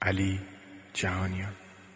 علی جهانیان.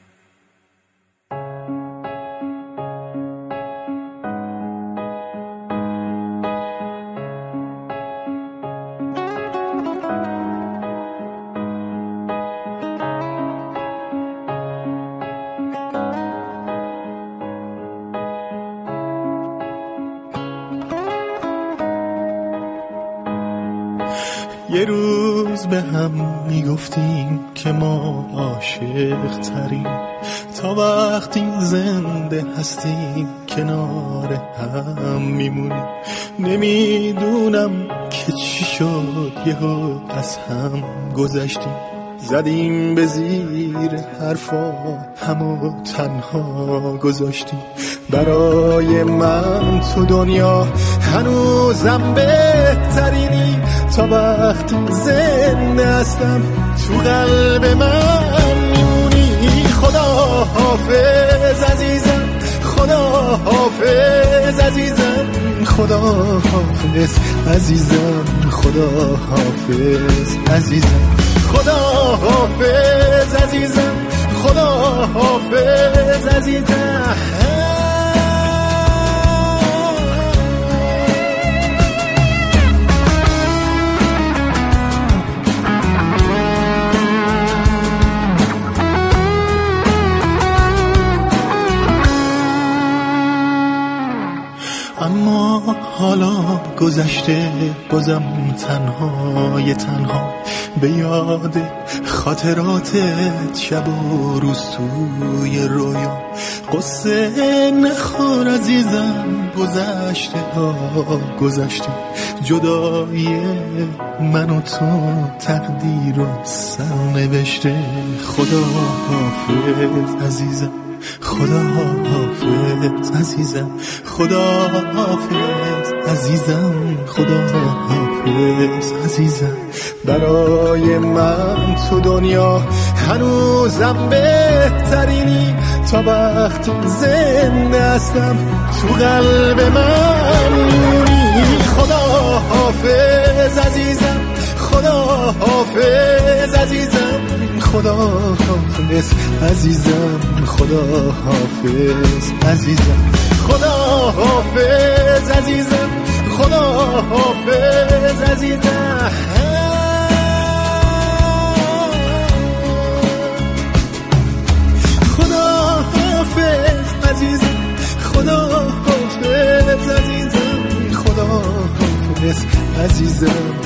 یه روز به هم میگفتیم که ما عاشق تریم، تا وقتی زنده هستیم کنار هم میمونیم. نمیدونم که چی شد یهو از هم گذشتیم، زدیم به زیر حرفا همو تنها گذاشتیم. برای من تو دنیا هنوزم بهترینی، تا وقتی زنده هستم تو قلب من میمونی. خدا حافظ عزیزم، خدا حافظ عزیزم، خدا حافظ عزیزم، خدا حافظ عزیزم، خدا حافظ عزیزم، خدا حافظ عزیزم. اما حالا گذشته، بازم تنهای تنها به یاد خاطراتت شب و روز توی رویا. قصه نخور عزیزم، گذشته ها گذشته، جدایی من و تو تقدیر و سرنوشته. خدا حافظ عزیزم، خدا حافظ عزیزم، خدا حافظ عزیزم، خدا حافظ عزیزم. برای من تو دنیا هنوزم بهترینی، تا وقتی زنده هستم تو قلب من میمونی. خدا حافظ عزیزم، خدا حافظ عزیزم، خدا حافظ عزیزم، خدا حافظ عزیزم، خدا حافظ عزیزم، خدا حافظ عزیزم. خدا حافظ عزیزم، خدا حافظ عزیزم، خدا حافظ عزیزم،